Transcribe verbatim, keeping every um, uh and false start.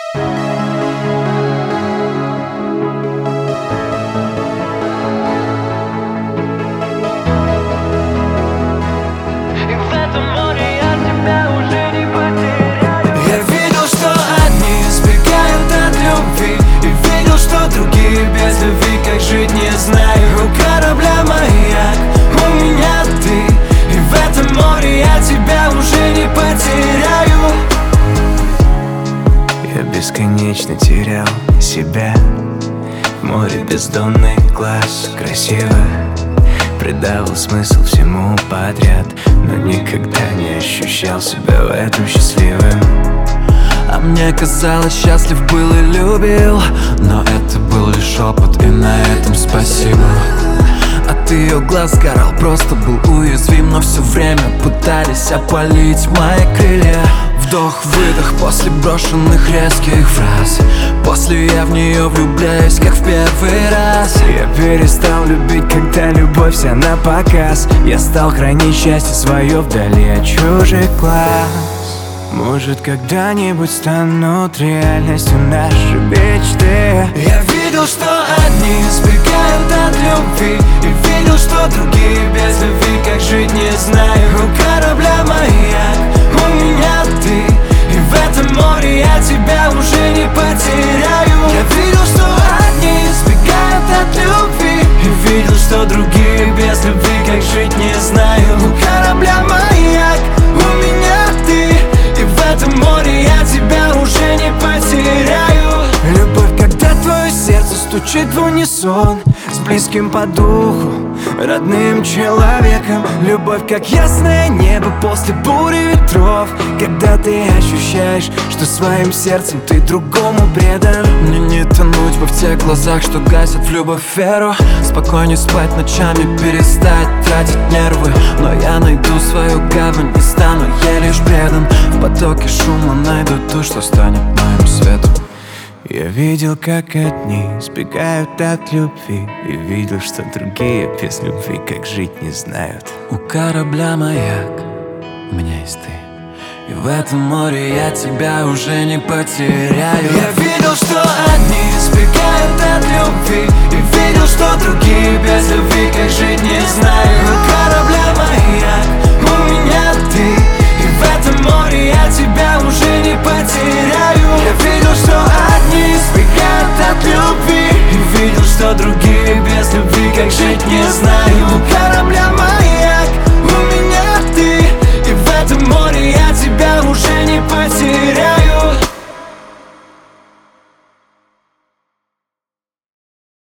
Без любви как жить не знаю. У корабля маяк, у меня ты, и в этом море я тебя уже не потеряю. Я бесконечно терял себя в море бездонный глаз. Красиво придавал смысл всему подряд, но никогда не ощущал себя в этом счастливым. А мне казалось, счастлив был и любил, но это был лишь опыт, и на этом спасибо. От ее глаз сгорал, просто был уязвим, но все время пытались опалить мои крылья. Вдох-выдох после брошенных резких фраз. После я в нее влюбляюсь, как в первый раз. Я перестал любить, когда любовь вся на показ. Я стал хранить счастье свое вдали от чужих глаз. Может, когда-нибудь станут реальностью наши мечты. Я видел, что одни сбегают от любви, и видел, что другие без любви как жить не знаю. У корабля маяк, у меня ты, и в этом море я тебя уже не потеряю. Я видел, что одни сбегают от любви, и видел, что другие без любви как жить не знаю. У корабля маяк, у меня ты, и в этом море я тебя уже не потеряю. Любовь, когда твое сердце стучит в унисон с близким по духу, родным человеком. Любовь, как ясное небо после бури ветров, когда ты ощущаешь, что своим сердцем ты другому предан. Мне не тонуть бы в тех глазах, что гасят в любовь веру. Спокойнее спать ночами, перестать тратить нервы. Но я найду свою гавань и стану ей лишь предан. В потоке шума найду ту, что станет моим светом. Я видел, как одни сбегают от любви, и видел, что другие без любви как жить не знают. У корабля маяк, у меня есть ты, и в этом море я тебя уже не потеряю. Я видел, что одни сбегают от любви, и видел, что другие без любви как жить не знаю. У корабля маяк, у меня ты, и в этом море я тебя уже не потеряю. Я видел, что одни сбегают от любви, и видел, что другие без любви как жить не знаю.